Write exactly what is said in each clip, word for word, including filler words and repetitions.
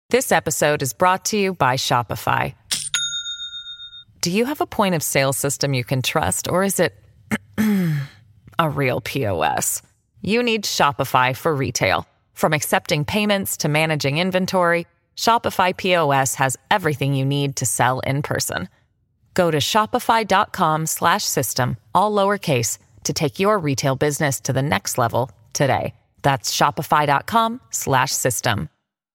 This episode is brought to you by Shopify. Do you have a point of sale system you can trust, or is it a real P O S? You need Shopify for retail. From accepting payments to managing inventory, Shopify P O S has everything you need to sell in person. Go to shopify.com slash system, all lowercase, to take your retail business to the next level today. That's shopify.com slash system.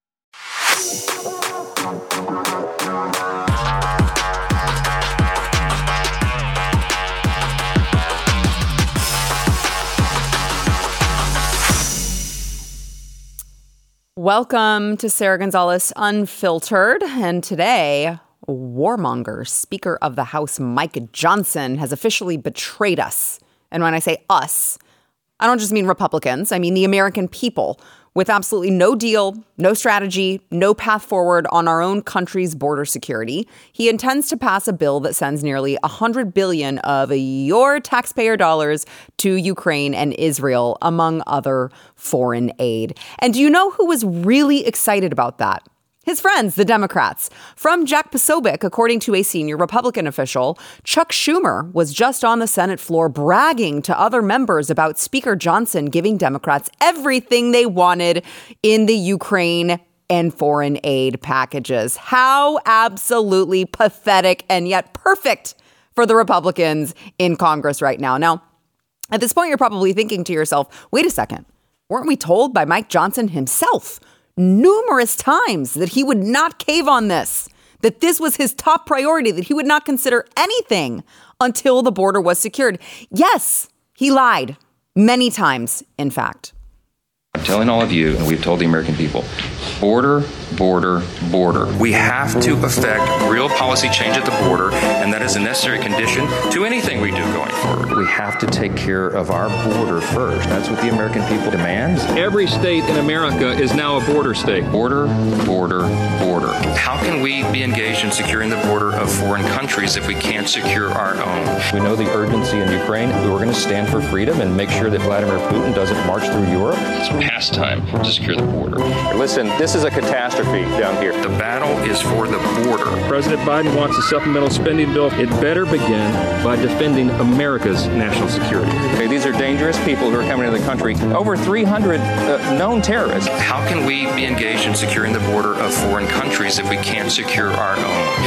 Welcome to Sarah Gonzalez Unfiltered, and today, warmonger Speaker of the House Mike Johnson has officially betrayed us. And when I say us, I don't just mean Republicans, I mean the American people, with absolutely no deal, no strategy, no path forward on our own country's border security. He intends to pass a bill that sends nearly one hundred billion dollars of your taxpayer dollars to Ukraine and Israel, among other foreign aid. And do you know who was really excited about that? His friends, the Democrats. From Jack Posobiec, according to a senior Republican official, Chuck Schumer was just on the Senate floor bragging to other members about Speaker Johnson giving Democrats everything they wanted in the Ukraine and foreign aid packages. How absolutely pathetic and yet perfect for the Republicans in Congress right now. Now, at this point, you're probably thinking to yourself, wait a second, weren't we told by Mike Johnson himself numerous times that he would not cave on this, that this was his top priority, that he would not consider anything until the border was secured? Yes, he lied many times, in fact. I'm telling all of you, and we've told the American people, border, border, border. We have to effect real policy change at the border, and that is a necessary condition to anything we do going forward. We have to take care of our border first. That's what the American people demand. Every state in America is now a border state. Border, border, border. How can we be engaged in securing the border of foreign countries if we can't secure our own? We know the urgency in Ukraine. We're going to stand for freedom and make sure that Vladimir Putin doesn't march through Europe. It's past time to secure the border. Listen, this is a catastrophe down here. The battle is for the border. President Biden wants a supplemental spending bill. It better begin by defending America's national security. Okay, these are dangerous people who are coming into the country. Over three hundred uh, known terrorists. How can we be engaged in securing the border of foreign countries if we can't secure our own?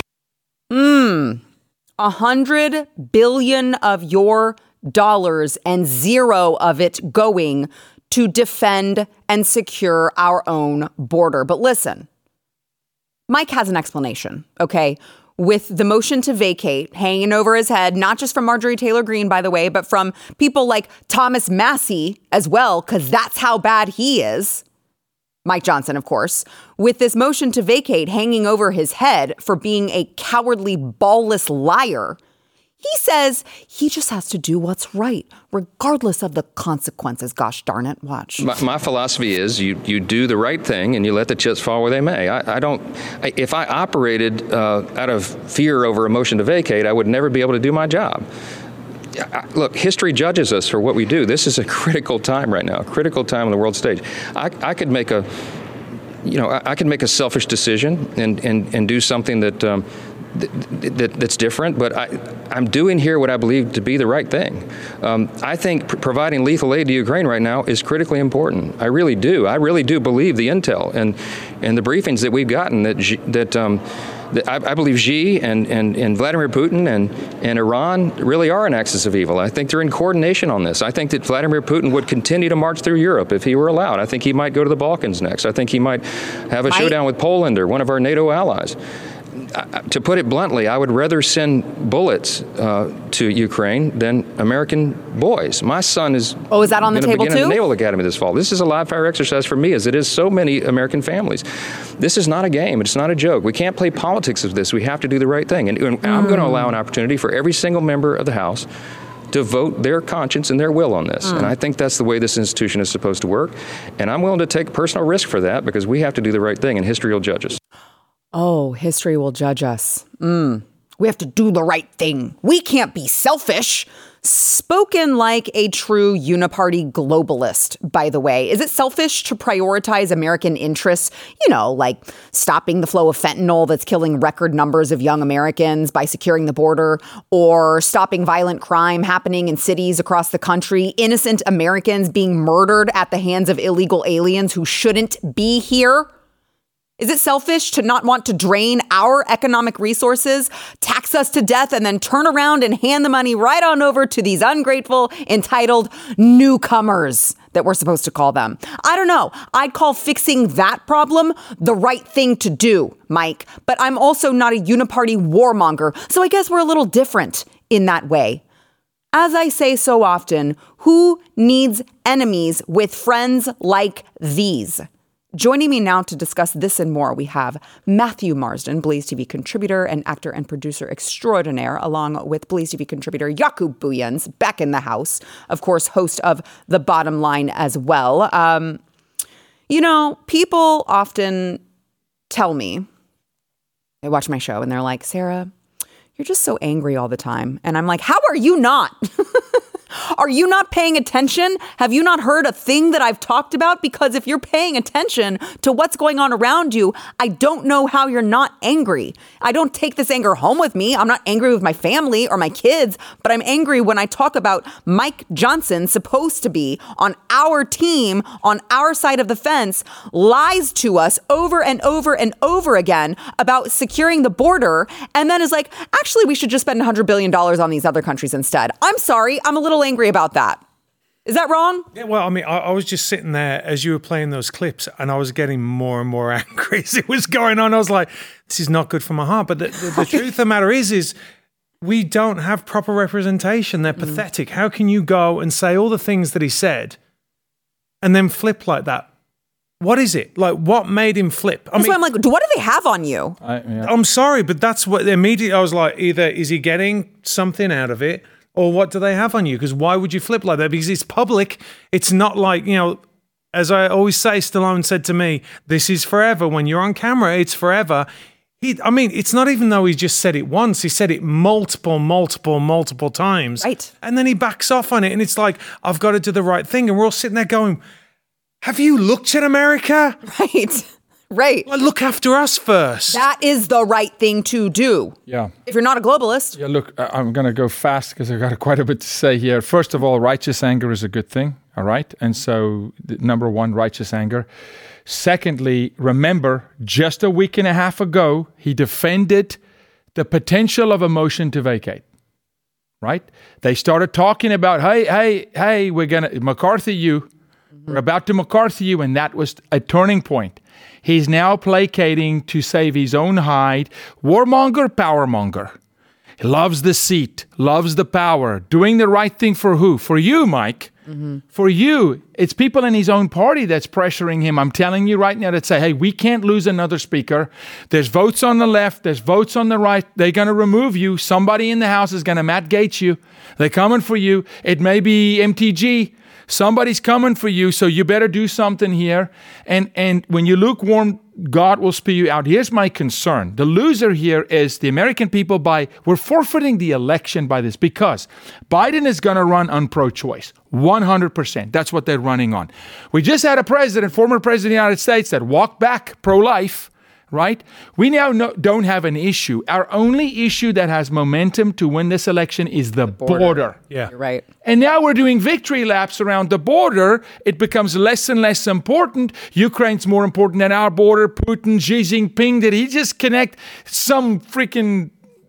Mmm. A hundred billion of your dollars and zero of it going to defend and secure our own border. But listen, Mike has an explanation, okay? With the motion to vacate hanging over his head, not just from Marjorie Taylor Greene, by the way, but from people like Thomas Massie as well, because that's how bad he is. Mike Johnson, of course, with this motion to vacate hanging over his head for being a cowardly, ballless liar. He says he just has to do what's right, regardless of the consequences. Gosh darn it, watch. My, my philosophy is you you do the right thing and you let the chips fall where they may. I, I don't, I, if I operated uh, out of fear over a motion to vacate, I would never be able to do my job. I, look, history judges us for what we do. This is a critical time right now, a critical time on the world stage. I, I could make a, you know, I, I could make a selfish decision and, and, and do something that, um, That, that, that's different, but I, I'm doing here what I believe to be the right thing. Um, I think pr- providing lethal aid to Ukraine right now is critically important. I really do. I really do believe the intel and and the briefings that we've gotten that G, that, um, that I, I believe Xi and, and, and Vladimir Putin and, and Iran really are an axis of evil. I think they're in coordination on this. I think that Vladimir Putin would continue to march through Europe if he were allowed. I think he might go to the Balkans next. I think he might have a might. showdown with Poland or one of our NATO allies. To put it bluntly, I would rather send bullets uh, to Ukraine than American boys. My son is oh, is that on the table begin too? at the Naval Academy this fall. This is a live fire exercise for me, as it is so many American families. This is not a game. It's not a joke. We can't play politics of this. We have to do the right thing. And, and mm. I'm going to allow an opportunity for every single member of the House to vote their conscience and their will on this. Mm. And I think that's the way this institution is supposed to work. And I'm willing to take personal risk for that because we have to do the right thing, and history will judge us. Oh, history will judge us. Mm. We have to do the right thing. We can't be selfish. Spoken like a true uniparty globalist, by the way. Is it selfish to prioritize American interests? You know, like stopping the flow of fentanyl that's killing record numbers of young Americans by securing the border, or stopping violent crime happening in cities across the country, innocent Americans being murdered at the hands of illegal aliens who shouldn't be here? Is it selfish to not want to drain our economic resources, tax us to death, and then turn around and hand the money right on over to these ungrateful, entitled newcomers that we're supposed to call them? I don't know. I'd call fixing that problem the right thing to do, Mike. But I'm also not a uniparty warmonger, so I guess we're a little different in that way. As I say so often, who needs enemies with friends like these? Joining me now to discuss this and more, we have Matthew Marsden, Blaze T V contributor and actor and producer extraordinaire, along with Blaze T V contributor Jakub Bujans, back in the house, of course, host of The Bottom Line as well. Um, you know, people often tell me, they watch my show and they're like, Sarah, you're just so angry all the time. And I'm like, how are you not? Are you not paying attention? Have you not heard a thing that I've talked about? Because if you're paying attention to what's going on around you, I don't know how you're not angry. I don't take this anger home with me. I'm not angry with my family or my kids, but I'm angry when I talk about Mike Johnson, supposed to be on our team, on our side of the fence, lies to us over and over and over again about securing the border, and then is like, actually, we should just spend one hundred billion dollars on these other countries instead. I'm sorry. I'm a little angry about that. Is that wrong? Yeah, well, I mean, I, I was just sitting there as you were playing those clips, and I was getting more and more angry as it was going on. I was like, this is not good for my heart. But the, the, the truth of the matter is, is we don't have proper representation. They're mm. pathetic. How can you go and say all the things that he said and then flip like that? What is it? Like, what made him flip? I that's mean, why I'm like, what do they have on you? I, yeah. I'm sorry, but that's what immediately I was like, either is he getting something out of it, or what do they have on you? Because why would you flip like that? Because it's public. It's not like, you know, as I always say, Stallone said to me, this is forever. When you're on camera, it's forever. He, I mean, it's not even though he just said it once. He said it multiple, multiple, multiple times. Right. And then he backs off on it. And it's like, I've got to do the right thing. And we're all sitting there going, have you looked at America? Right. Right. Well, look after us first. That is the right thing to do. Yeah. If you're not a globalist. Yeah, look, I'm going to go fast because I've got quite a bit to say here. First of all, righteous anger is a good thing, all right? And so, number one, righteous anger. Secondly, remember, just a week and a half ago, he defended the potential of a motion to vacate, right? They started talking about, hey, hey, hey, we're going to McCarthy you. Mm-hmm. We're about to McCarthy you, and that was a turning point. He's now placating to save his own hide. Warmonger, powermonger. He loves the seat, loves the power, doing the right thing for who? For you, Mike. Mm-hmm. For you. It's people in his own party that's pressuring him. I'm telling you right now that say, hey, we can't lose another speaker. There's votes on the left. There's votes on the right. They're going to remove you. Somebody in the House is going to Matt Gaetz you. They're coming for you. It may be M T G. Somebody's coming for you, so you better do something here. And and when you lukewarm, God will spew you out. Here's my concern. The loser here is the American people by, we're forfeiting the election by this because Biden is going to run on pro-choice, one hundred percent. That's what they're running on. We just had a president, former president of the United States, that walked back pro-life, right? We now no, don't have an issue. Our only issue that has momentum to win this election is the, the border. border. Yeah, you're right. And now we're doing victory laps around the border. It becomes less and less important. Ukraine's more important than our border. Putin, Xi Jinping, did he just connect some freaking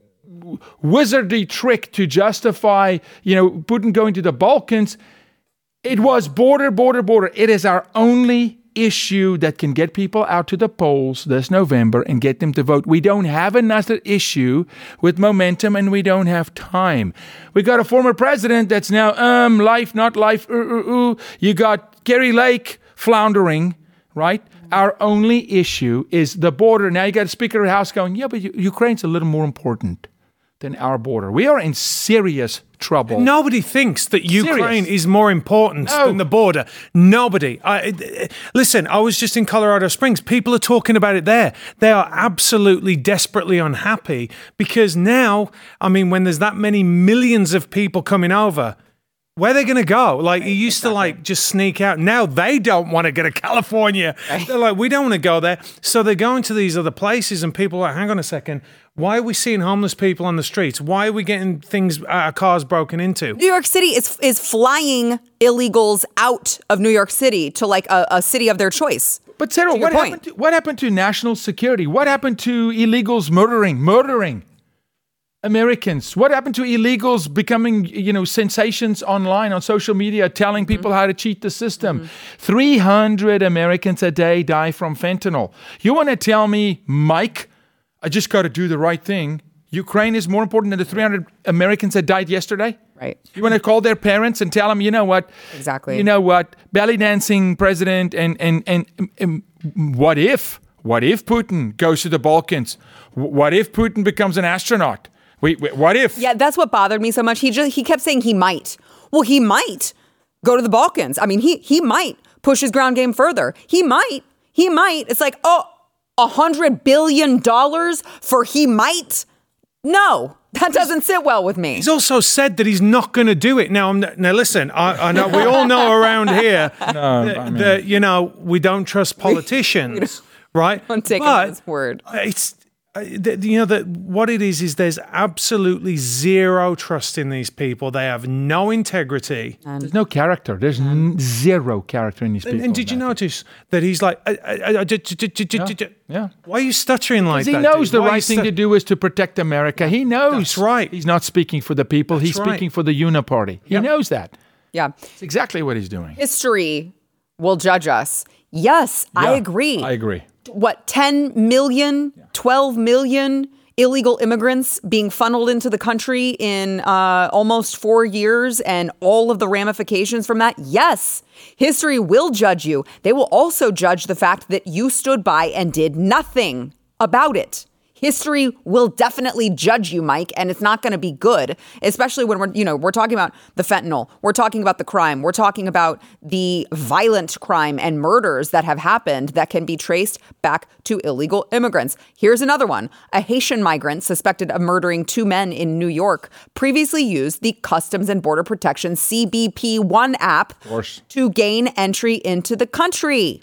wizardry trick to justify, you know, Putin going to the Balkans? It was border, border, border. It is our only issue that can get people out to the polls this November and get them to vote. We don't have another issue with momentum, and we don't have time. We got a former president that's now, um, life, not life, ooh, ooh, ooh. You got Kerry Lake floundering, right? Our only issue is the border. Now you got a Speaker of the House going, yeah, but Ukraine's a little more important than our border. We are in serious trouble. Nobody thinks that Ukraine Serious. is more important No. than the border. Nobody. I, listen, I was just in Colorado Springs. People are talking about it there. They are absolutely desperately unhappy because now, I mean, when there's that many millions of people coming over, where are they going to go? Like, it used exactly. to, like, just sneak out. Now they don't want to go to California. Right. They're like, we don't want to go there. So they're going to these other places, and people are like, hang on a second. Why are we seeing homeless people on the streets? Why are we getting things, our cars broken into? New York City is is flying illegals out of New York City to, like, a, a city of their choice. But, Sarah, what happened, to, what happened to national security? What happened to illegals murdering, murdering Americans? What happened to illegals becoming, you know, sensations online on social media, telling people mm-hmm. how to cheat the system? Mm-hmm. three hundred Americans a day die from fentanyl. You want to tell me, Mike, I just got to do the right thing. Ukraine is more important than the three hundred Americans that died yesterday? Right. You want to call their parents and tell them, you know what? Exactly. You know what? Belly dancing president and, and, and, and what if? What if Putin goes to the Balkans? What if Putin becomes an astronaut? Wait, wait, what if? Yeah, that's what bothered me so much. He just he kept saying he might. Well, he might go to the Balkans. I mean, he he might push his ground game further. He might. He might. It's like, oh, a hundred billion dollars for he might? No, that doesn't sit well with me. He's also said that he's not going to do it. Now, I'm, now listen, I, I know we all know around here no, that, I mean, that, you know, we don't trust politicians, right? I'm taking but his word. It's, uh, the, you know, that what it is, is there's absolutely zero trust in these people. They have no integrity. There's no character. There's n- zero character in these people. And, and did you notice that he's like, I, I, I, j- j- j- j- j- j- yeah. why are you stuttering like that? He that? knows dude? the Why right thing stu- to do is to protect America. He knows. That's right. He's not speaking for the people. That's he's right. speaking for the uniparty. He Yep. knows that. Yeah. It's exactly what he's doing. History will judge us. Yes, I Yeah, agree. I agree. What, ten million, twelve million illegal immigrants being funneled into the country in uh, almost four years and all of the ramifications from that? Yes, history will judge you. They will also judge the fact that you stood by and did nothing about it. History will definitely judge you, Mike, and it's not going to be good, especially when we're, you know, we're talking about the fentanyl. We're talking about the crime. We're talking about the violent crime and murders that have happened that can be traced back to illegal immigrants. Here's another one. A Haitian migrant suspected of murdering two men in New York previously used the Customs and Border Protection C B P One app to gain entry into the country.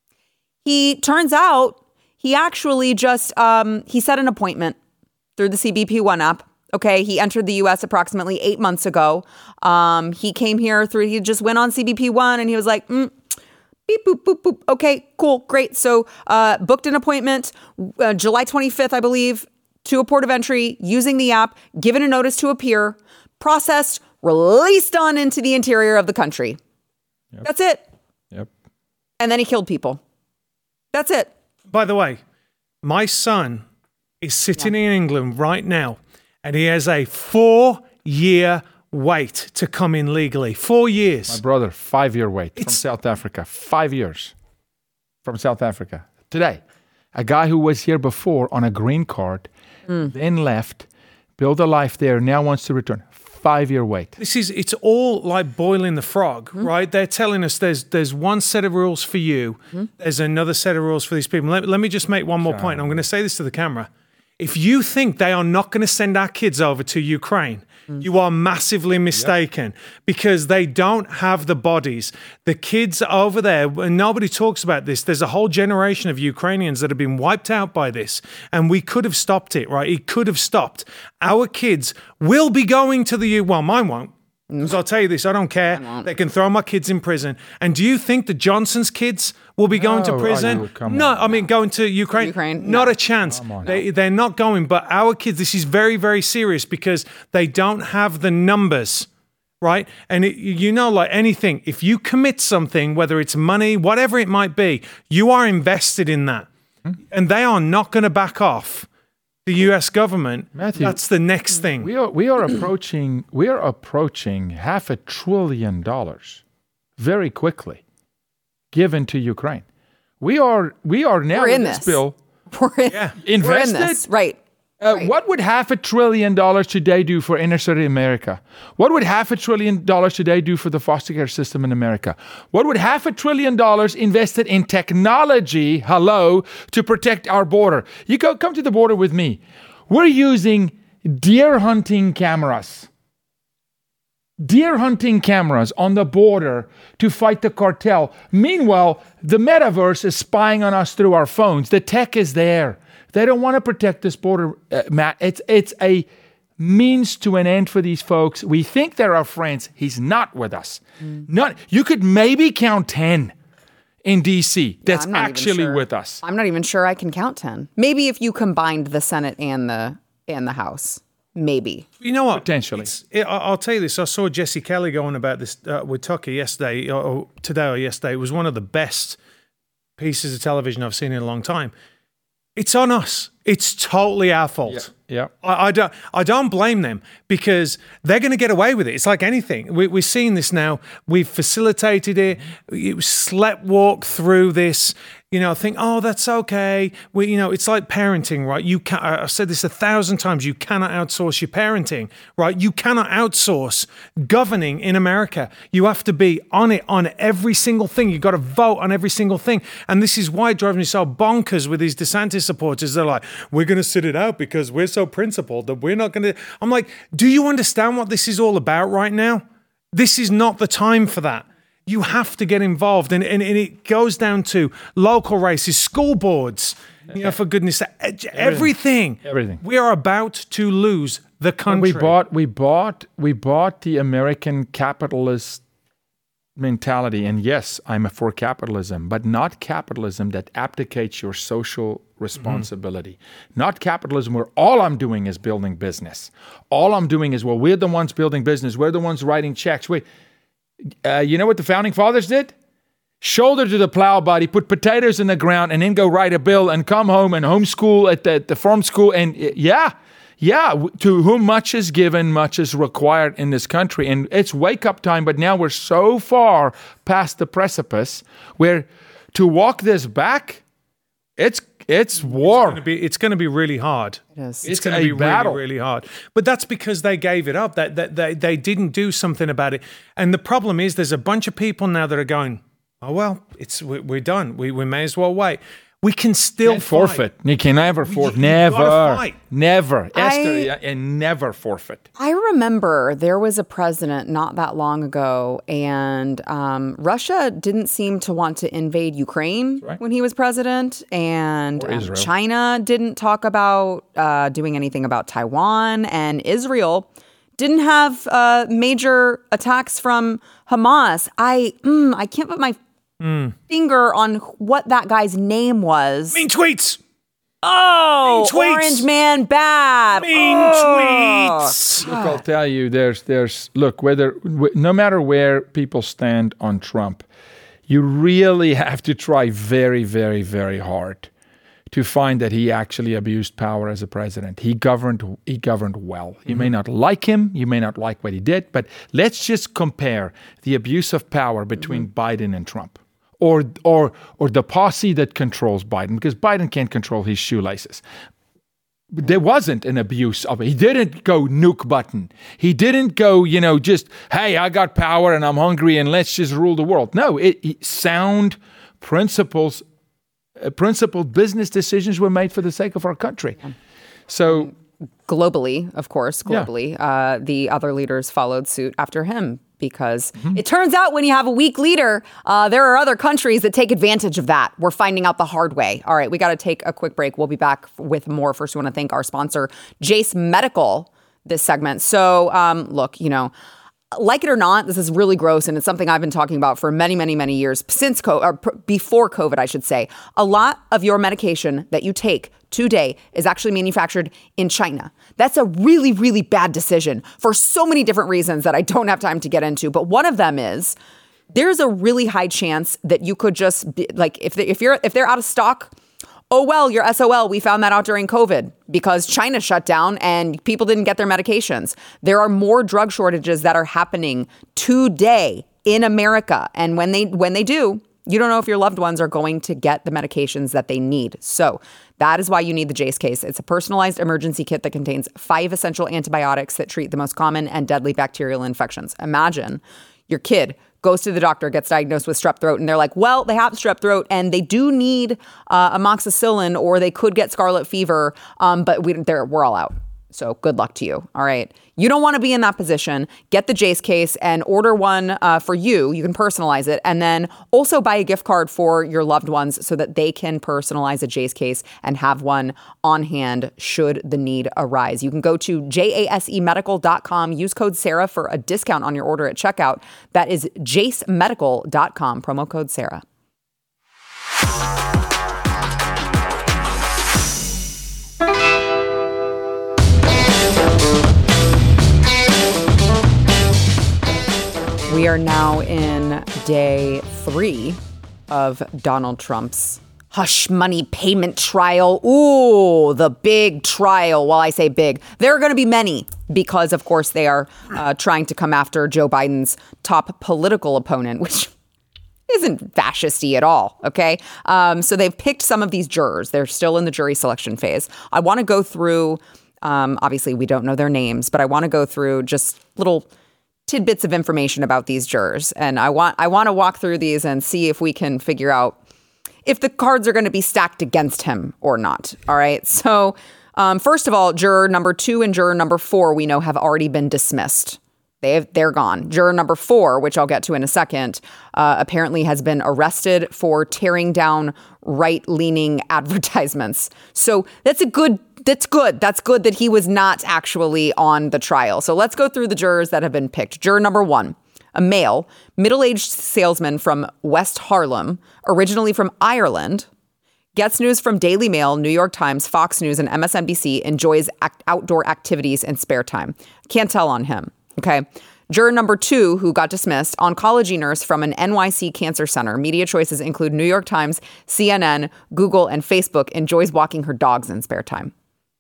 He turns out He actually just, um, he set an appointment through the C B P One app. Okay, he entered the U S approximately eight months ago. Um, he came here through, he just went on C B P One and he was like, mm, beep, boop, boop, boop. Okay, cool, great. So uh, booked an appointment uh, July twenty-fifth, I believe, to a port of entry using the app, given a notice to appear, processed, released on into the interior of the country. Yep. That's it. Yep. And then he killed people. That's it. By the way, my son is sitting yeah. in England right now, and he has a four-year wait to come in legally. Four years. My brother, five-year wait It's- from South Africa. Five years from South Africa. Today, a guy who was here before on a green card, mm. then left, built a life there, now wants to return. Five-year wait. This is, it's all like boiling the frog, mm. right? They're telling us there's there's one set of rules for you, mm. there's another set of rules for these people. Let, let me just make one more Sorry. point. I'm going to say this to the camera. If you think they are not going to send our kids over to Ukraine, mm. you are massively mistaken, yep. because they don't have the bodies. The kids over there, and nobody talks about this, there's a whole generation of Ukrainians that have been wiped out by this, and we could have stopped it, right? It could have stopped. Our kids will be going to the U. Well, mine won't. Because I'll tell you this, I don't care. They can throw my kids in prison. And do you think the Johnson's kids will be going No, to prison? are you? Come no, on. I mean going to Ukraine. Ukraine? Not No. a chance. Come on. They, they're not going. But our kids, this is very, very serious because they don't have the numbers, right? And it, you know, like anything, if you commit something, whether it's money, whatever it might be, you are invested in that. Hmm? And they are not going to back off. The U S government, Matthew, that's the next thing. We are we are approaching we are approaching half a trillion dollars very quickly given to Ukraine. We are we are now We're in this, this. bill We're in, Yeah. we're in invested. this. Right. Uh, Right. What would half a trillion dollars today do for inner city America? What would half a trillion dollars today do for the foster care system in America? What would half a trillion dollars invested in technology, hello, to protect our border? You go come to the border with me. We're using deer hunting cameras. Deer hunting cameras on the border to fight the cartel. Meanwhile, the metaverse is spying on us through our phones. The tech is there. They don't want to protect this border, uh, Matt. It's it's a means to an end for these folks. We think they're our friends. He's not with us. Mm. Not. You could maybe count ten in D C that's I'm not even actually sure. with us. I'm not even sure I can count ten. Maybe if you combined the Senate and the and the House. Maybe. You know what? Potentially. It's, it, I- I'll tell you this. I saw Jesse Kelly going about this uh, with Tucker yesterday, or, or today or yesterday. It was one of the best pieces of television I've seen in a long time. It's on us. It's totally our fault. Yeah. I, I don't. I don't blame them because they're going to get away with it. It's like anything. We, we're seeing this now. We've facilitated it. You slept walk through this. You know, think, oh, that's okay. We, you know, it's like parenting, right? You can. I've said this a thousand times. You cannot outsource your parenting, right? You cannot outsource governing in America. You have to be on it on every single thing. You've got to vote on every single thing. And this is why it drives me so bonkers with these DeSantis supporters. They're like, we're going to sit it out because we're so principled that we're not going to. I'm like, do you understand what this is all about right now? This is not the time for that. You have to get involved, and, and, and it goes down to local races, school boards, you know, for goodness sake, everything. Everything. We are about to lose the country. We bought, we bought, we bought the American capitalist mentality, and yes, I'm for capitalism, but not capitalism that abdicates your social responsibility. Mm-hmm. Not capitalism where all I'm doing is building business. All I'm doing is, well, we're the ones building business. We're the ones writing checks. We. Uh, you know what the founding fathers did? Shoulder to the plow, buddy, put potatoes in the ground and then go write a bill and come home and homeschool at the, the farm school. And uh, yeah, yeah, to whom much is given, much is required in this country. And it's wake up time, but now we're so far past the precipice where to walk this back, it's it's war. It's going to be, it's going to be really hard. It is. It's, It's going to a be battle. really, really hard. But that's because they gave it up. That, that they, they didn't do something about it. And the problem is there's a bunch of people now that are going, oh, well, it's we're, we're done. We, we may as well wait. We can still Can't forfeit. You can never forfeit. you Never. gotta fight. Never. I- Esther, yeah, and never forfeit. I remember there was a president not that long ago, and um, Russia didn't seem to want to invade Ukraine right. when he was president, and Or um, Israel. China didn't talk about uh, doing anything about Taiwan, and Israel didn't have uh, major attacks from Hamas. I mm, I can't put my finger on what that guy's name was. Mean tweets. Oh, Mean tweets. Orange Man bad. Mean Oh. tweets. Look, I'll tell you, there's, there's, look, whether, wh- no matter where people stand on Trump, you really have to try very, very, very hard to find that he actually abused power as a president. He governed, he governed well. You may not like him, you may not like what he did, but let's just compare the abuse of power between Biden and Trump. Or, or, or the posse that controls Biden, because Biden can't control his shoelaces. But there wasn't an abuse of it. He didn't go nuke button. He didn't go, you know, just, hey, I got power and I'm hungry and let's just rule the world. No, it, it sound principles, uh, principled business decisions were made for the sake of our country. So Globally, of course, Yeah. globally, uh, the other leaders followed suit after him because Mm-hmm. it turns out when you have a weak leader, uh, there are other countries that take advantage of that. We're finding out the hard way. All right, we got to take a quick break. We'll be back with more. First, we want to thank our sponsor, Jace Medical, this segment. So, um, look, you know, like it or not, this is really gross, and it's something I've been talking about for many, many, many years since COVID, or pr- before COVID, I should say. A lot of your medication that you take today is actually manufactured in China. That's a really, really bad decision for so many different reasons that I don't have time to get into. But one of them is there's a really high chance that you could just be, like if they, if you're if they're out of stock. Oh, well, you're S O L. We found that out during COVID because China shut down and people didn't get their medications. There are more drug shortages that are happening today in America. And when they when they do, You don't know if your loved ones are going to get the medications that they need. So that is why you need the Jase case. It's a personalized emergency kit that contains five essential antibiotics that treat the most common and deadly bacterial infections. Imagine your kid goes to the doctor, gets diagnosed with strep throat, and they're like, well, they have strep throat and they do need uh, amoxicillin, or they could get scarlet fever, um, but we, they're, we're all out. So good luck to you. All right. You don't want to be in that position. Get the Jase case and order one uh, for you. You can personalize it, and then also buy a gift card for your loved ones so that they can personalize a Jase case and have one on hand should the need arise. You can go to jase medical dot com. Use code Sarah for a discount on your order at checkout. That is jase medical dot com. Promo code Sarah. We are now in day three of Donald Trump's hush money payment trial. Ooh, the big trial. Well, I say big. There are going to be many because, of course, they are uh, trying to come after Joe Biden's top political opponent, which isn't fascisty at all, okay? Um, so they've picked some of these jurors. They're still in the jury selection phase. I want to go through, um, obviously, we don't know their names, but I want to go through just little tidbits of information about these jurors. And I want I want to walk through these and see if we can figure out if the cards are going to be stacked against him or not. All right. So um, first of all, juror number two and juror number four, we know have already been dismissed. They have, they're gone. Juror number four, which I'll get to in a second, uh, apparently has been arrested for tearing down right-leaning advertisements. So that's a good That's good. That's good that he was not actually on the trial. So let's go through the jurors that have been picked. Juror number one, a male, middle-aged salesman from West Harlem, originally from Ireland, gets news from Daily Mail, New York Times, Fox News, and M S N B C, enjoys act- outdoor activities in spare time. Can't tell on him. Okay. Juror number two, who got dismissed, oncology nurse from an N Y C cancer center. Media choices include New York Times, C N N, Google, and Facebook, enjoys walking her dogs in spare time.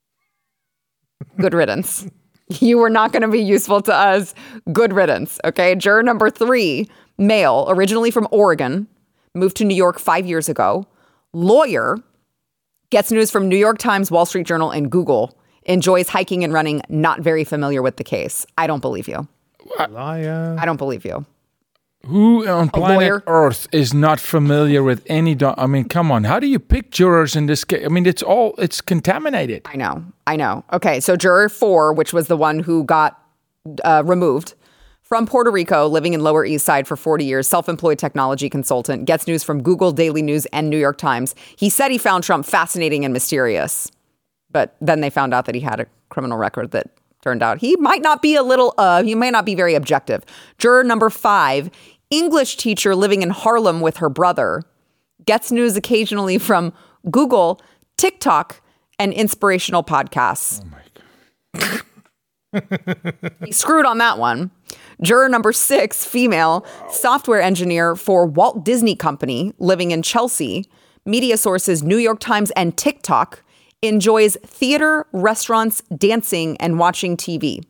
Good riddance. You were not going to be useful to us. Good riddance. Okay. Juror number three, male, originally from Oregon, moved to New York five years ago. Lawyer, gets news from New York Times, Wall Street Journal, and Google. Enjoys hiking and running. Not very familiar with the case. I don't believe you. Liar. I don't believe you. Who on planet lawyer? Earth is not familiar with any... Do- I mean, come on. How do you pick jurors in this case? I mean, it's all... It's contaminated. I know. I know. Okay, so juror four, which was the one who got uh, removed, from Puerto Rico, living in Lower East Side for forty years, self-employed technology consultant, gets news from Google, Daily News, and New York Times. He said he found Trump fascinating and mysterious, but then they found out that he had a criminal record that turned out he might not be a little, uh, he might not be very objective. Juror number five, English teacher living in Harlem with her brother, gets news occasionally from Google, TikTok, and inspirational podcasts. Oh my God. He screwed on that one. Juror number six, female, software engineer for Walt Disney Company, living in Chelsea. Media sources, New York Times and TikTok. Enjoys theater, restaurants, dancing, and watching T V.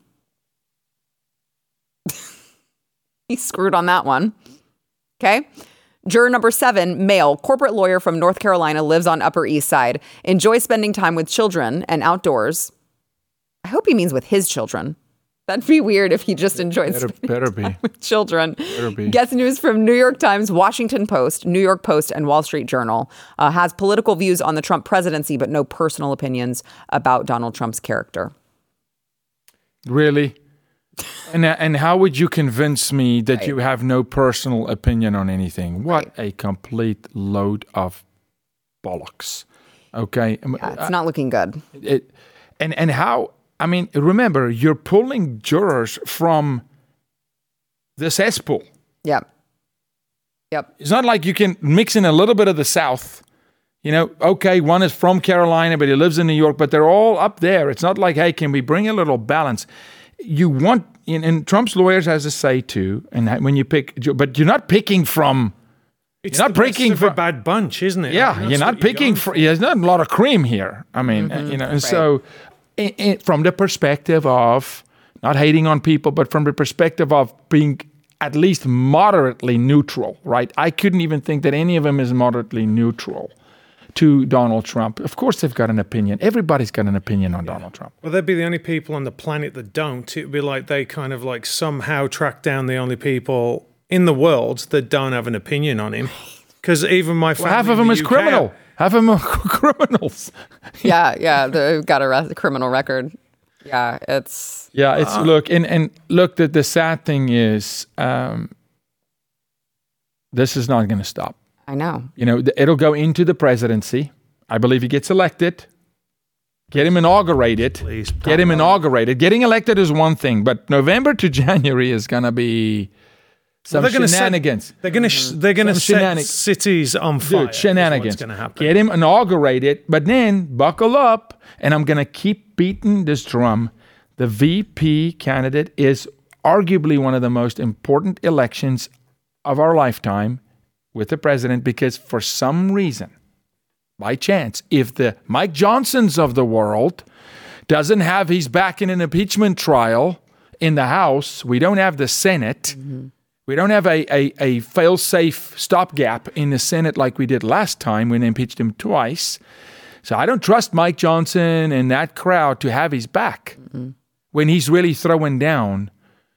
He screwed on that one. Okay. Juror number seven, male, corporate lawyer from North Carolina, lives on Upper East Side. Enjoys spending time with children and outdoors. I hope he means with his children. That'd be weird if he just enjoyed Better, spending better time be. with children. Better be. Gets news from New York Times, Washington Post, New York Post, and Wall Street Journal. Uh, has political views on the Trump presidency, but no personal opinions about Donald Trump's character. Really? And and how would you convince me that Right. you have no personal opinion on anything? What Right. a complete load of bollocks. Okay? Yeah, it's not looking good. It, and and how... I mean, remember, you're pulling jurors from the cesspool. Yep. Yep. It's not like you can mix in a little bit of the South. You know, okay, one is from Carolina, but he lives in New York, but they're all up there. It's not like, hey, can we bring a little balance? You want, and, and Trump's lawyers has a say too, and when you pick, but you're not picking from, It's you're not the best picking of from a bad bunch, isn't it? yeah, I mean, you're that's not what you're picking going from, for. yeah, there's not a lot of cream here. I mean, Mm-hmm. you know, and so i i from the perspective of, not hating on people, but from the perspective of being at least moderately neutral, right? I couldn't even think that any of them is moderately neutral to Donald Trump. Of course, they've got an opinion. Everybody's got an opinion on yeah. Donald Trump. Well, they'd be the only people on the planet that don't. It'd be like they kind of like somehow track down the only people in the world that don't have an opinion on him. Because even my family, well, half of them is U K, criminal. Half of them are criminals. yeah, yeah, they've got a re- criminal record. Yeah, it's yeah, it's uh, look and and look. The the sad thing is, um, this is not going to stop. I know. You know, it'll go into the presidency. I believe he gets elected. Get him inaugurated. Please, get him inaugurated. Getting elected is one thing, but November to January is going to be some well, they're shenanigans. Set, they're going to sh- they're going to set shenanigans. cities on fire. Dude, shenanigans. Going to happen. Get him inaugurated, but then buckle up, and I'm going to keep beating this drum. The V P candidate is arguably one of the most important elections of our lifetime with the president, because for some reason, by chance, if the Mike Johnsons of the world doesn't have his back in an impeachment trial in the House, we don't have the Senate, mm-hmm. we don't have a, a, a fail-safe stopgap in the Senate like we did last time when they impeached him twice. So I don't trust Mike Johnson and that crowd to have his back mm-hmm. when he's really throwing down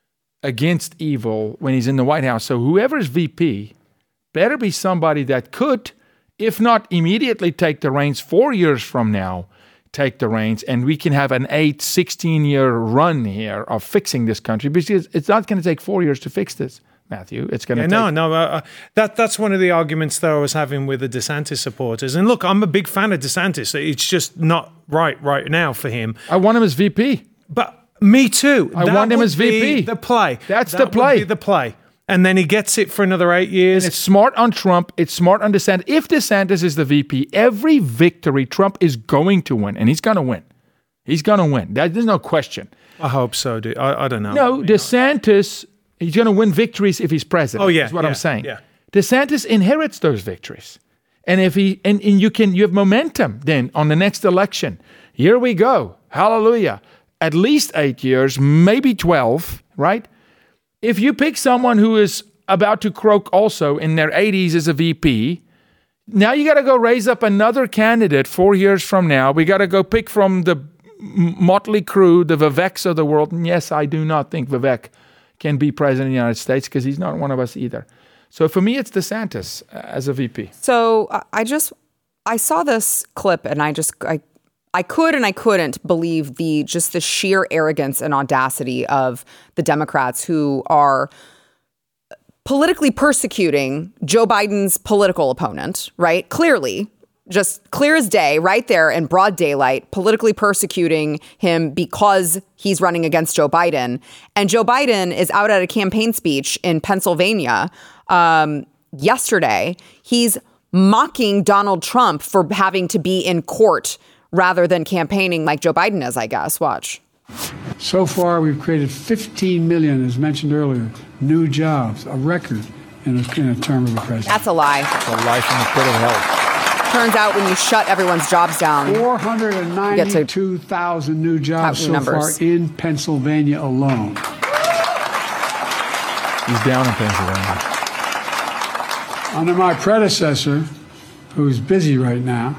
against evil when he's in the White House. So whoever's V P better be somebody that could, if not immediately take the reins, four years from now, take the reins, and we can have an eight, sixteen-year run here of fixing this country, because it's not going to take four years to fix this, Matthew. It's going to yeah, take... No, no, uh, that, that's one of the arguments that I was having with the DeSantis supporters. And look, I'm a big fan of DeSantis. It's just not right right now for him. I want him as V P. But me too. I that want him as V P. The play. That's that the play. Would be the play. And then he gets it for another eight years. And it's smart on Trump. It's smart on DeSantis. If DeSantis is the V P, every victory Trump is going to win, and he's going to win. He's going to win. There's no question. I hope so, dude. I, I don't know. No, DeSantis, he's going to win victories if he's president. Oh, yeah. That's what yeah, I'm saying. Yeah. DeSantis inherits those victories. And if he and, and you can you have momentum then on the next election. Here we go. Hallelujah. At least eight years, maybe twelve, right? If you pick someone who is about to croak also in their eighties as a V P, now you got to go raise up another candidate four years from now. We got to go pick from the motley crew, the Viveks of the world. And yes, I do not think Vivek can be president of the United States because he's not one of us either. So for me, it's DeSantis as a V P. So I just, I saw this clip and I just, I I could and I couldn't believe the just the sheer arrogance and audacity of the Democrats who are politically persecuting Joe Biden's political opponent, right? Clearly, just clear as day, right there in broad daylight, politically persecuting him because he's running against Joe Biden. And Joe Biden is out at a campaign speech in Pennsylvania um, yesterday. He's mocking Donald Trump for having to be in court rather than campaigning like Joe Biden is, I guess. Watch. So far, we've created fifteen million, as mentioned earlier, new jobs, a record in a, in a term of a president. That's a lie. It's a life in the pit of hell. Turns out when you shut everyone's jobs down, four hundred ninety-two thousand new jobs so numbers. far in Pennsylvania alone. He's down in Pennsylvania. Under my predecessor, who's busy right now,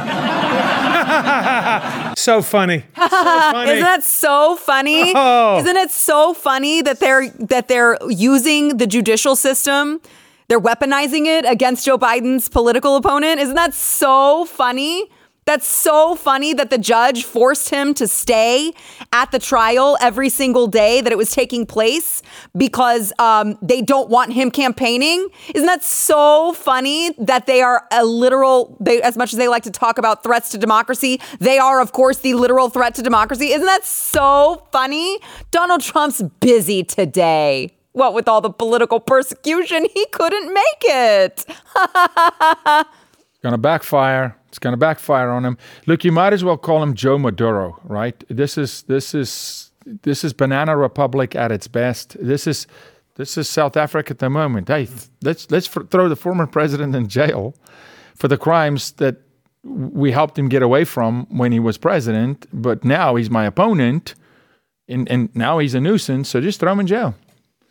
so funny. So funny. Isn't that so funny? Oh. Isn't it so funny that they're that they're using the judicial system? They're weaponizing it against Joe Biden's political opponent. Isn't that so funny? That's so funny that the judge forced him to stay at the trial every single day that it was taking place because um, they don't want him campaigning. Isn't that so funny that they are a literal, they, as much as they like to talk about threats to democracy, they are, of course, the literal threat to democracy. Isn't that so funny? Donald Trump's busy today. What with all the political persecution, he couldn't make it. It's going to backfire. It's going to backfire on him. Look, you might as well call him Joe Maduro, right? This is this is this is Banana Republic at its best. This is this is South Africa at the moment. Hey, let's let's f- throw the former president in jail for the crimes that we helped him get away from when he was president. But now he's my opponent, and and now he's a nuisance. So just throw him in jail.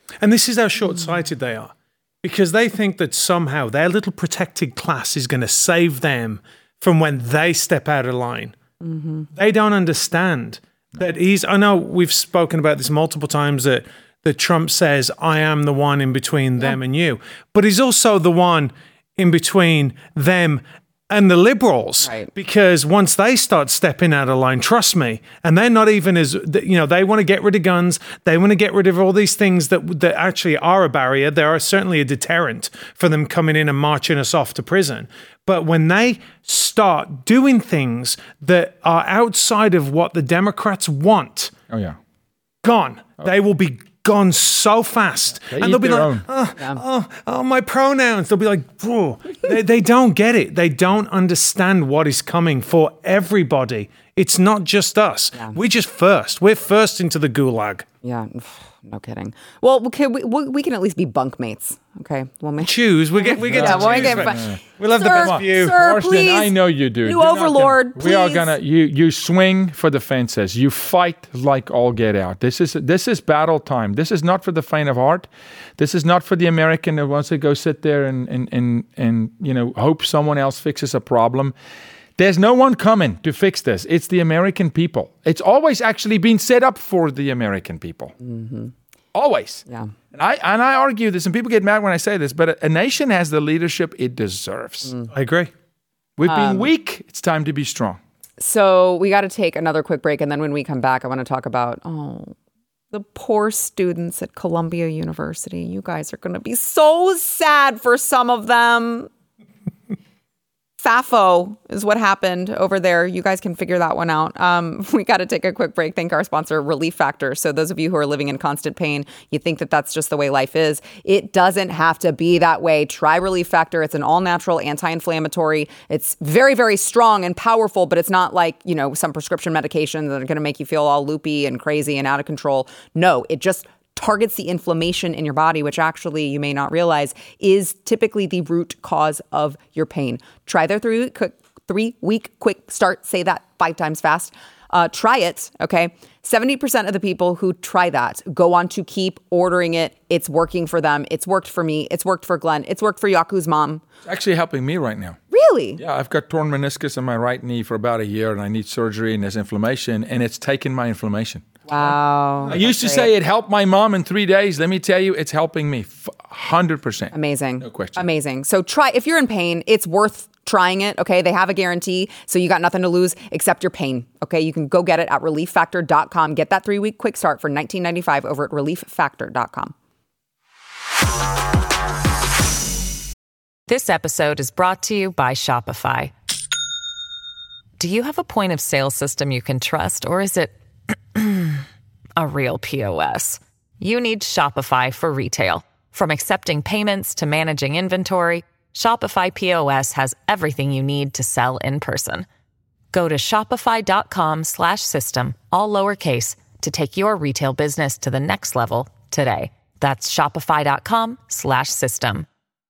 And this is how short-sighted they are, because they think that somehow their little protected class is going to save them from when they step out of line. Mm-hmm. They don't understand that he's, I know we've spoken about this multiple times, that, that Trump says, I am the one in between them yeah. and you. But he's also the one in between them and the liberals, right. because once they start stepping out of line, trust me, and they're not even as, you know, they want to get rid of guns, they want to get rid of all these things that that actually are a barrier. They are certainly a deterrent for them coming in and marching us off to prison. But when they start doing things that are outside of what the Democrats want, oh yeah, gone. Oh. They will be gone so fast. They and they'll be like, oh, yeah. oh, oh, my pronouns. They'll be like, oh. they, they don't get it. They don't understand what is coming for everybody. It's not just us. Yeah. We're just first. We're first into the gulag. Yeah, no kidding. Well, okay, we, we can at least be bunkmates. Okay, we'll make choose. We get we get yeah, to we'll choose. Get, right? We'll have sir, the best view. Sir, Marston, please. I know you do. You You're overlord, gonna, please. We are gonna. You you swing for the fences. You fight like all get out. This is this is battle time. This is not for the faint of heart. This is not for the American that wants to go sit there and and and, and you know hope someone else fixes a problem. There's no one coming to fix this. It's the American people. It's always actually been set up for the American people. Mm-hmm. Always. Yeah. And I and I argue this, and people get mad when I say this, but a, a nation has the leadership it deserves. Mm. I agree. We've been Um, weak. It's time to be strong. So we got to take another quick break, and then when we come back, I want to talk about oh, the poor students at Columbia University. You guys are going to be so sad for some of them. F A F O is what happened over there. You guys can figure that one out. Um, we got to take a quick break. Thank our sponsor, Relief Factor. So those of you who are living in constant pain, you think that that's just the way life is. It doesn't have to be that way. Try Relief Factor. It's an all-natural anti-inflammatory. It's very, very strong and powerful, but it's not like, you know, some prescription medications that are going to make you feel all loopy and crazy and out of control. No, it just targets the inflammation in your body, which actually you may not realize is typically the root cause of your pain. Try their three week, three week quick start. Say that five times fast. Uh, try it, okay? seventy percent of the people who try that go on to keep ordering it. It's working for them. It's worked for me. It's worked for Glenn. It's worked for Yaku's mom. It's actually helping me right now. Really? Yeah, I've got torn meniscus in my right knee for about a year, and I need surgery, and there's inflammation, and it's taken my inflammation. Wow. I used to say it helped my mom in three days. Let me tell you, it's helping me one hundred percent. Amazing. No question. Amazing. So try, if you're in pain, it's worth trying it, okay? They have a guarantee, so you got nothing to lose except your pain, okay? You can go get it at relief factor dot com. Get that three-week quick start for nineteen ninety-five dollars over at relief factor dot com. This episode is brought to you by Shopify. Do you have a point of sale system you can trust, or is it a real P O S? You need Shopify for retail. From accepting payments to managing inventory, Shopify P O S has everything you need to sell in person. Go to shopify.com slash system, all lowercase, to take your retail business to the next level today. That's shopify.com slash system.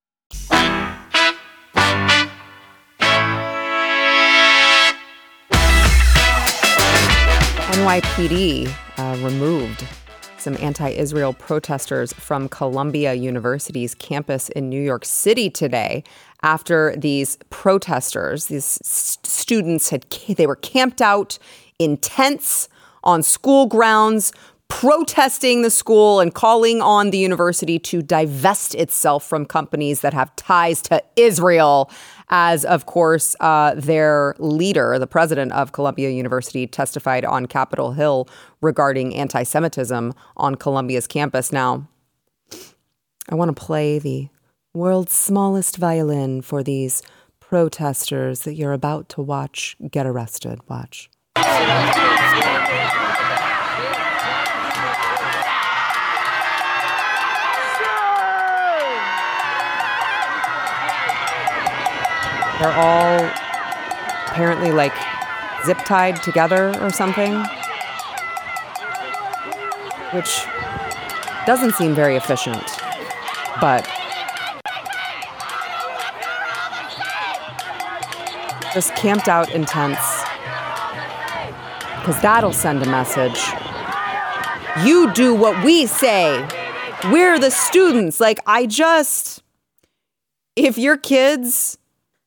N Y P D uh, removed some anti-Israel protesters from Columbia University's campus in New York City today after these protesters, these st- students, had they were camped out in tents on school grounds, protesting the school and calling on the university to divest itself from companies that have ties to Israel. As, of course, uh, their leader, the president of Columbia University, testified on Capitol Hill regarding anti-Semitism on Columbia's campus. Now, I want to play the world's smallest violin for these protesters that you're about to watch get arrested. Watch. They're all apparently like zip tied together or something, which doesn't seem very efficient, but just camped out in tents, because that'll send a message. You do what we say. we're the students. Like, I just, if your kids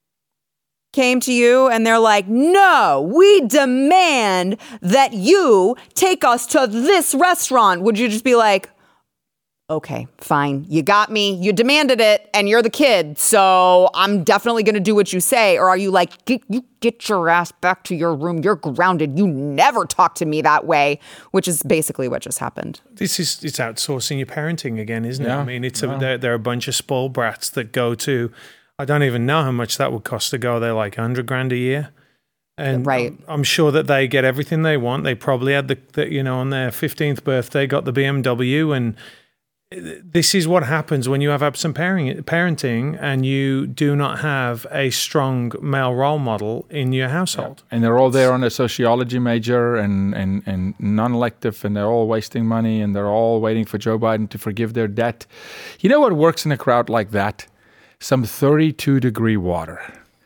came to you and they're like, no, we demand that you take us to this restaurant, would you just be like, okay, fine, you got me, you demanded it, and you're the kid, so I'm definitely going to do what you say? Or are you like, get, you get your ass back to your room, you're grounded, you never talk to me that way, which is basically what just happened. This is, it's outsourcing your parenting again, isn't Yeah. it? I mean, it's a, Yeah. there, there are a bunch of spoiled brats that go to, I don't even know how much that would cost to go there, like one hundred grand a year. And Right. I'm, I'm sure that they get everything they want. They probably had the, the, you know, on their fifteenth birthday, got the B M W, and this is what happens when you have absent parenting and you do not have a strong male role model in your household. And they're all there on a sociology major and, and, and non-elective, and they're all wasting money, and they're all waiting for Joe Biden to forgive their debt. You know what works in a crowd like that? Some thirty-two degree water.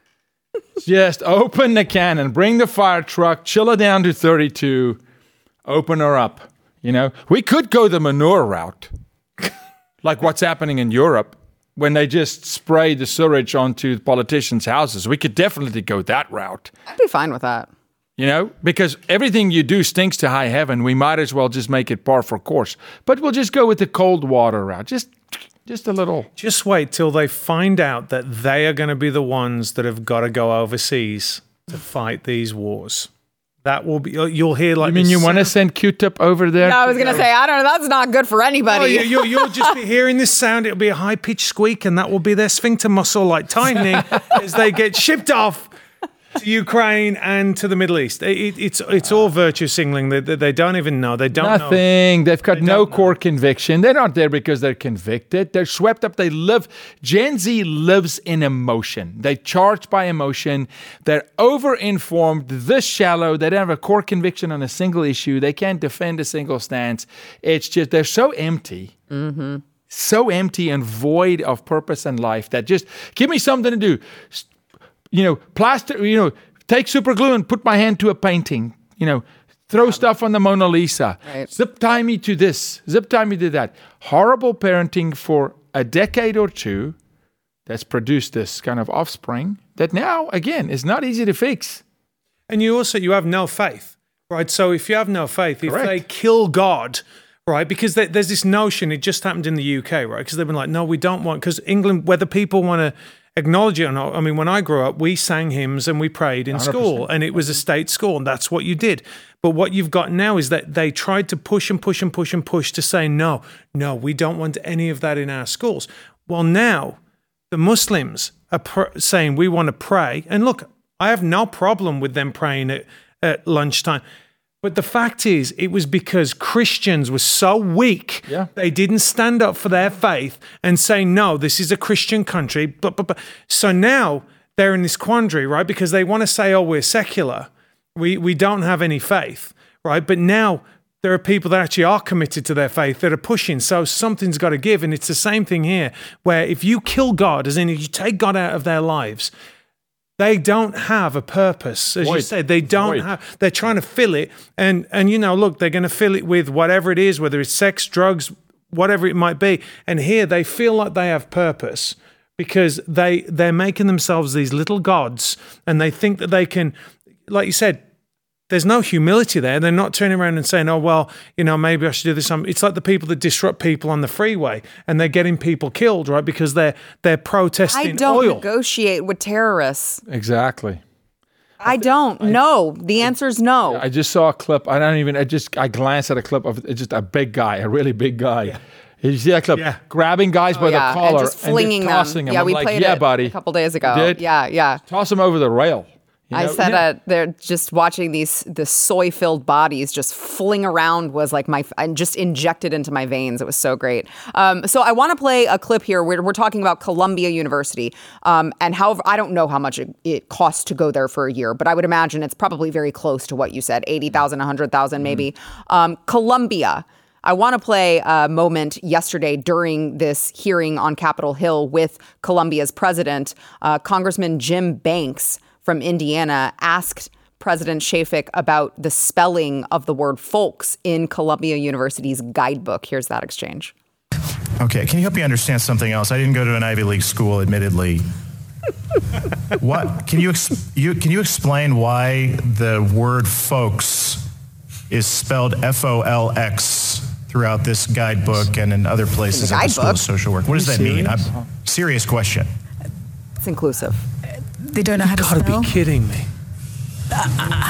Just open the can and bring the fire truck, chill it down to thirty-two, open her up. You know, we could go the manure route. Like what's happening in Europe when they just spray the sewage onto politicians' houses. We could definitely go that route. I'd be fine with that. You know, because everything you do stinks to high heaven. We might as well just make it par for course. But we'll just go with the cold water route. Just just a little. Just wait till they find out that they are going to be the ones that have got to go overseas to fight these wars. That will be, you'll hear like... You mean this you want to sound- send Q-tip over there? I was going to say, I don't know, that's not good for anybody. Oh, you, you, you'll just be hearing this sound. It'll be a high-pitched squeak, and that will be their sphincter muscle like tightening as they get shipped off to Ukraine and to the Middle East. It, it, it's it's all virtue signaling. They, they, they don't even know. They don't know. Nothing. They've got They no don't know. core conviction. They're not there because they're convicted. They're swept up. They live. Gen Z lives in emotion. They're charged by emotion. They're over-informed, this shallow. They don't have a core conviction on a single issue. They can't defend a single stance. It's just, they're so empty. Mm-hmm. So empty and void of purpose in life that just give me something to do. You know, plaster, you know, take super glue and put my hand to a painting, you know, throw stuff on the Mona Lisa, Right. zip tie me to this, zip tie me to that. Horrible parenting for a decade or two that's produced this kind of offspring that now, again, is not easy to fix. And you also, you have no faith, right? So if you have no faith, if Correct. they kill God, right? Because there, there's this notion, it just happened in the U K, right? Because they've been like, no, we don't want, because England, whether people want to acknowledge it or not, I mean, when I grew up, we sang hymns and we prayed in one hundred school, percent. and it was a state school, and that's what you did. But what you've got now is that they tried to push and push and push and push to say, no, no, we don't want any of that in our schools. Well, now the Muslims are pr- saying we want to pray. And look, I have no problem with them praying at, at lunchtime. But the fact is, it was because Christians were so weak, Yeah. they didn't stand up for their faith and say, no, this is a Christian country. Blah, blah, blah. So now they're in this quandary, right? Because they want to say, oh, we're secular. We, we don't have any faith, right? But now there are people that actually are committed to their faith that are pushing. So something's got to give. And it's the same thing here, where if you kill God, as in if you take God out of their lives, they don't have a purpose, as you Void. said. They don't Void. have. They're trying to fill it, and and you know, look, they're going to fill it with whatever it is, whether it's sex, drugs, whatever it might be. And here they feel like they have purpose because they they're making themselves these little gods, and they think that they can, like you said. There's no humility there. They're not turning around and saying, oh, well, you know, maybe I should do this. It's like the people that disrupt people on the freeway and they're getting people killed, right? Because they're they're protesting I don't oil. negotiate with terrorists. Exactly. I don't. No. The answer is no. I just saw a clip. I don't even, I just, I glanced at a clip of it's just a big guy, a really big guy. Yeah. Did you see that clip? Yeah. Grabbing guys by Oh, yeah, the collar and just flinging tossing them. them. Yeah, I'm we like, played yeah, it buddy. a couple days ago. You did? Yeah, yeah. Toss them over the rail. You I know? said Yeah. uh, they're just watching these the soy-filled bodies just fling around was like my and just injected into my veins. It was so great. Um, so I want to play a clip here. We're we're talking about Columbia University um, and how I don't know how much it, it costs to go there for a year, but I would imagine it's probably very close to what you said, eighty thousand, one hundred thousand maybe. Um, Columbia. I want to play a moment yesterday during this hearing on Capitol Hill with Columbia's president, uh, Congressman Jim Banks from Indiana, asked President Shafik about the spelling of the word folks in Columbia University's guidebook. Here's that exchange. Okay, can you help me understand something else? I didn't go to an Ivy League school, admittedly. What can you, ex- you can you explain why the word folks is spelled F O L X throughout this guidebook and in other places at the School of Social Work? What does that mean? I'm, serious question. It's inclusive. They don't know how to spell. You gotta be kidding me. Uh,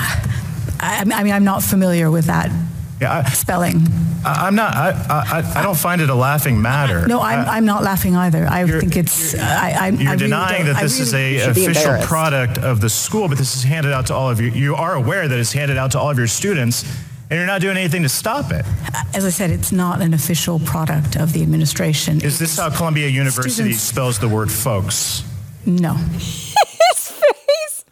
I, I mean, I'm not familiar with that yeah, I, spelling. I, I'm not. I, I I don't find it a laughing matter. No, I'm I, I'm not laughing either. I think it's. I, I, you're I denying really that this really is a official product of the school, but this is handed out to all of you. You are aware that it's handed out to all of your students, and you're not doing anything to stop it. As I said, it's not an official product of the administration. Is this how Columbia University Students, spells the word folks? No. His face.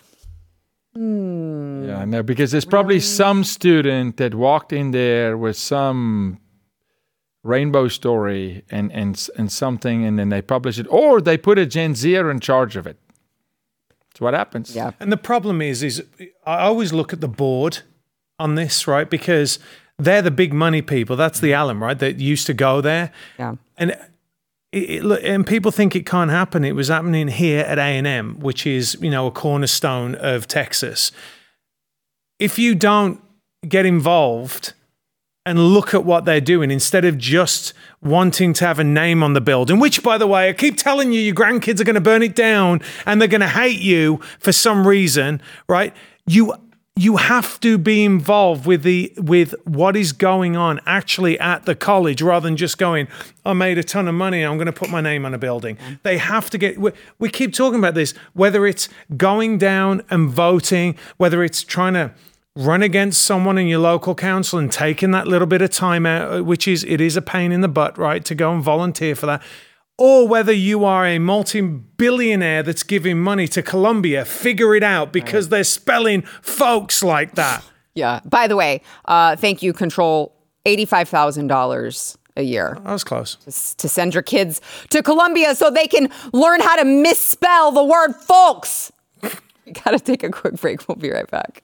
Hmm. Yeah, no, because there's probably some student that walked in there with some rainbow story and, and, and something, and then they publish it, or they put a Gen Zer in charge of it. That's what happens. Yeah. And the problem is, is I always look at the board on this, right? Because they're the big money people. That's the alum, right? That used to go there. Yeah. And it, it, and people think it can't happen. It was happening here at A and M, which is, you know, a cornerstone of Texas. If you don't get involved and look at what they're doing, instead of just wanting to have a name on the building, which, by the way, I keep telling you, your grandkids are going to burn it down and they're going to hate you for some reason, right? You you have to be involved with the with what is going on actually at the college, rather than just going, I made a ton of money, I'm going to put my name on a building. They have to get, we, we keep talking about this, whether it's going down and voting, whether it's trying to run against someone in your local council and taking that little bit of time out, which is, it is a pain in the butt, right, to go and volunteer for that. Or whether you are a multi-billionaire that's giving money to Columbia, figure it out, because right. they're spelling folks like that. Yeah. By the way, uh, thank you, Control, eighty-five thousand dollars a year. That was close. To, to send your kids to Columbia so they can learn how to misspell the word folks. We got to take a quick break. We'll be right back.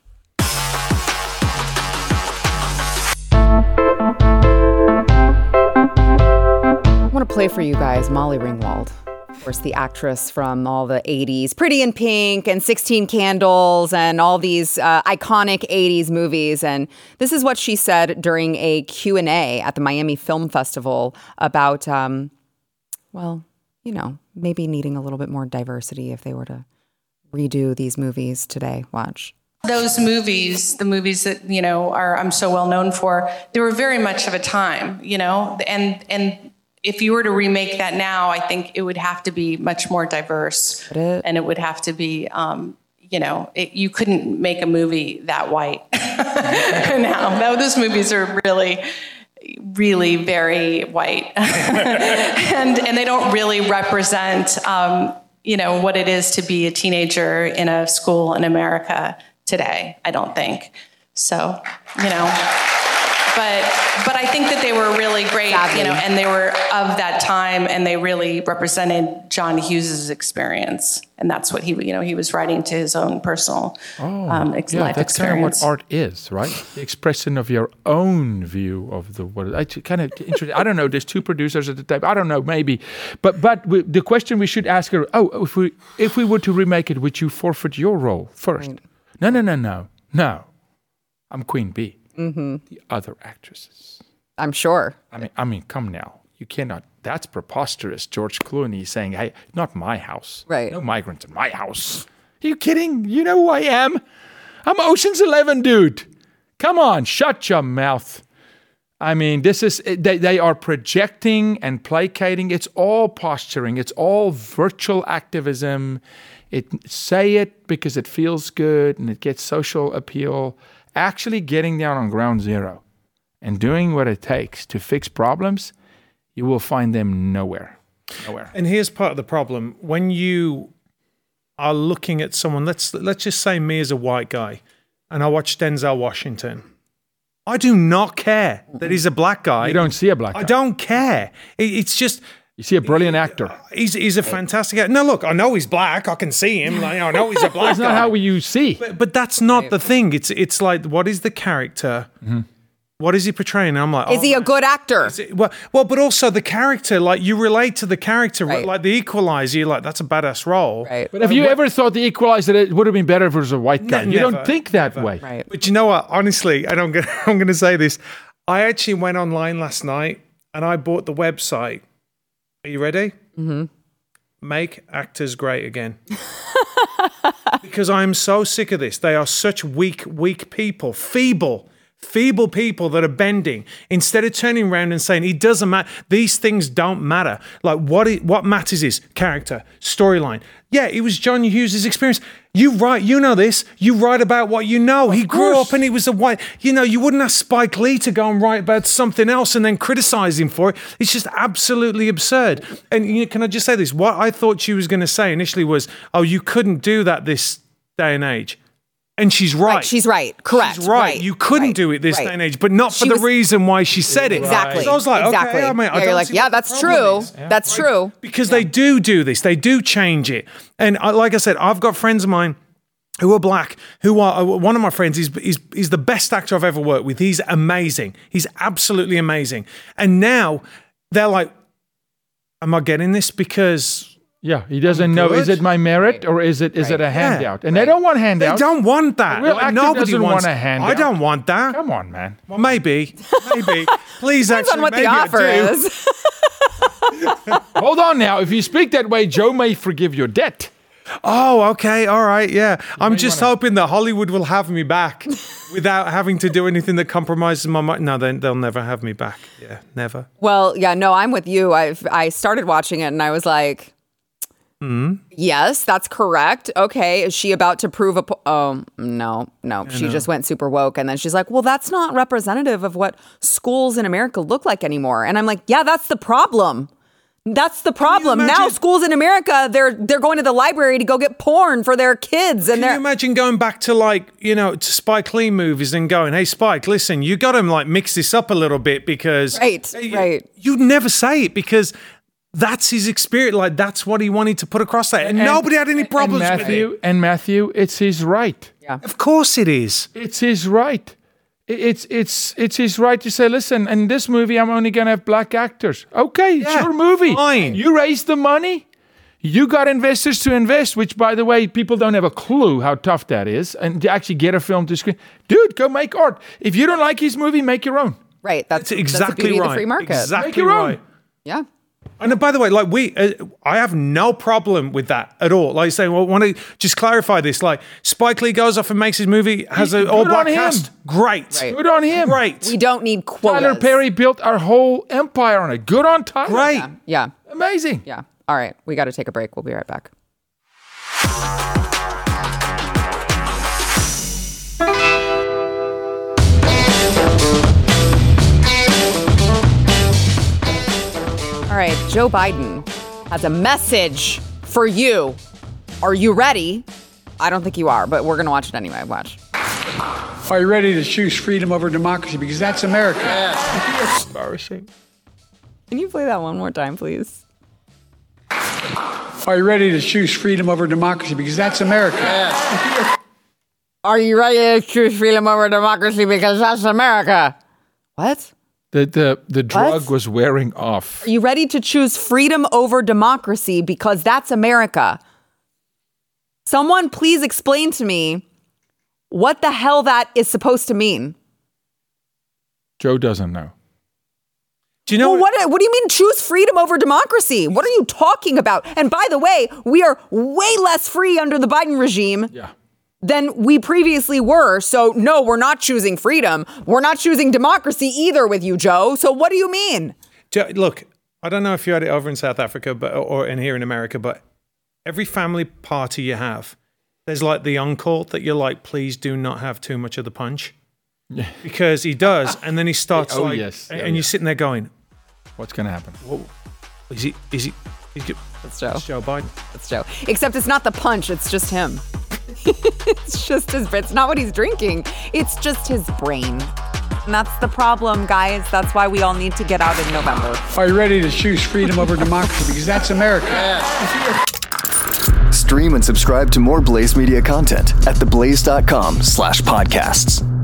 I want to play for you guys Molly Ringwald. Of course, the actress from all the eighties, Pretty in Pink and sixteen Candles and all these uh, iconic eighties movies. And this is what she said during a Q and A at the Miami Film Festival about, um, well, you know, maybe needing a little bit more diversity if they were to redo these movies today. Watch. Those movies, the movies that, you know, are I'm so well known for, they were very much of a time, you know, and and if you were to remake that now, I think it would have to be much more diverse, and it would have to be, um, you know, it, you couldn't make a movie that white now. No, those movies are really, really very white, and and they don't really represent, um, you know, what it is to be a teenager in a school in America today. I don't think so, you know. But but I think that they were really great, Sadly. you know, and they were of that time, and they really represented John Hughes's experience, and that's what he, you know, he was writing to his own personal oh, um, ex- yeah, life that's experience. Kind of what art is, right? The expression of your own view of the world. I kind of interesting. I don't know. There's two producers at the time. I don't know, maybe, but but we, the question we should ask her: oh, if we if we were to remake it, would you forfeit your role first? Right. No, no, no, no, no. I'm Queen Bee. Mm-hmm. The other actresses. I'm sure. I mean, I mean, come now. You cannot. That's preposterous. George Clooney saying, "Hey, not my house. Right. No migrants in my house." Are you kidding? You know who I am? I'm Ocean's Eleven, dude. Come on, shut your mouth. I mean, this is they. They are projecting and placating. It's all posturing. It's all virtual activism. It say it because it feels good and it gets social appeal. Actually getting down on ground zero and doing what it takes to fix problems, you will find them nowhere. Nowhere. And here's part of the problem. When you are looking at someone, let's let's just say me as a white guy, and I watch Denzel Washington. I do not care that he's a black guy. You don't see a black guy. I don't care. It, it's just... You see a brilliant actor. He's he's a fantastic actor. No, look, I know he's black. I can see him. Like, I know he's a black That's guy. not how you see. But, but that's not the thing. It's it's like, what is the character? Mm-hmm. what is he portraying? And I'm like, is oh, he a good actor? it, well, well, but also the character, like you relate to the character, Right. like the Equalizer. You're like, that's a badass role. Right. But have you ever thought the Equalizer that it would have been better if it was a white guy? Ne- you never, don't think that never. way. Right. But you know what? Honestly, and I'm gonna I'm gonna say this. I actually went online last night and I bought the website. Are you ready? Mm-hmm. Make actors great again. Because I'm so sick of this. They are such weak, weak people, feeble, feeble people that are bending. Instead of turning around and saying, it doesn't matter. These things don't matter. Like what it, what matters is character, storyline. Yeah, it was John Hughes' experience. You write, you know this. You write about what you know. He grew up and he was a white, you know, you wouldn't ask Spike Lee to go and write about something else and then criticize him for it. It's just absolutely absurd. And you know, can I just say this? What I thought she was going to say initially was, oh, you couldn't do that this day and age. And she's right. Right, she's right. Correct. She's right. Right. You couldn't Right. do it this Right. day and age, but not for She the was- reason why she said it. Exactly. So I was like, exactly. okay, I mean, I yeah, don't you're like, see yeah, what the that's problem true. is. That's true. Because they do do this. They do change it. And I, like I said, I've got friends of mine who are black, who are, one of my friends is, is, is the best actor I've ever worked with. He's amazing. He's absolutely amazing. And now they're like, am I getting this because... Yeah, he doesn't know, is it my merit or is it is Right. it a Yeah. handout? And they don't want handouts. They don't want that. A real Like, actor nobody doesn't wants want a handout. I don't want that. Come on, man. Well, maybe. Maybe. Please, Depends actually, on what maybe the I offer do. is. Hold on now. If you speak that way, Joe may forgive your debt. Oh, okay. All right. Yeah. I'm may just wanna- hoping that Hollywood will have me back without having to do anything that compromises my mind. No, then they'll never have me back. Yeah, never. Well, yeah, no, I'm with you. I I started watching it and I was like, yes, that's correct. Okay, is she about to prove a? Po- oh no, no, she just went super woke, and then she's like, well, that's not representative of what schools in America look like anymore. And I'm like, yeah, that's the problem. That's the problem. Now imagine- schools in America, they're they're going to the library to go get porn for their kids, and Can they're you imagine going back to like, you know, to Spike Lee movies and going, hey, Spike, listen, you got to like mix this up a little bit because. Right, Hey, right. You'd never say it because that's his experience. Like, that's what he wanted to put across there. And, nobody had any problems and with Matthew, it. And Matthew, it's his right. Of course it is. It's his right. I- It's it's it's his right to say, listen, in this movie, I'm only going to have black actors. Okay, it's Yeah, your movie. fine. You raised the money. You got investors to invest, which, by the way, people don't have a clue how tough that is. And to actually get a film to screen. Dude, go make art. If you don't like his movie, make your own. right. That's, That's that's the exactly beauty right. of the free market. Exactly Make your own. right. Yeah. And uh, by the way, like we, uh, I have no problem with that at all. Like saying, well, I want to just clarify this. Like Spike Lee goes off and makes his movie, has an Good all black on him. cast. Great. Right. Good on him. Great. We don't need quotas. Tyler Perry built our whole empire on it. Good on Tyler. Great. Yeah. Amazing. Yeah. All right. We got to take a break. We'll be right back. All right. Joe Biden has a message for you. Are you ready? I don't think you are, but we're going to watch it anyway. Watch. Are you ready to choose freedom over democracy? Because that's America. Embarrassing. Can you play that one more time, please? Are you ready to choose freedom over democracy? Because that's America. Are you ready to choose freedom over democracy? Because that's America. What? The the the drug What? was wearing off. Are you ready to choose freedom over democracy? Because that's America. Someone please explain to me what the hell that is supposed to mean. Joe doesn't know. Do you know Well, what, what do you mean choose freedom over democracy? What are you talking about? And by the way, we are way less free under the Biden regime Yeah. than we previously were. So no, we're not choosing freedom. We're not choosing democracy either with you, Joe. So what do you mean? Jo- Look, I don't know if you had it over in South Africa, but or in here in America, but every family party you have, there's like the uncle that you're like, please do not have too much of the punch, because he does, and then he starts Oh, like, yes. and Oh, you're yeah. sitting there going, What's going to happen? whoa, is he? Is he? Is he That's Joe. it's Joe Biden. That's Joe. Except it's not the punch. It's just him. It's just his, it's not what he's drinking. It's just his brain. And that's the problem, guys. That's why we all need to get out in November. Are you ready to choose freedom over democracy? Because that's America. Stream and subscribe to more Blaze Media content at theblaze dot com slash podcasts.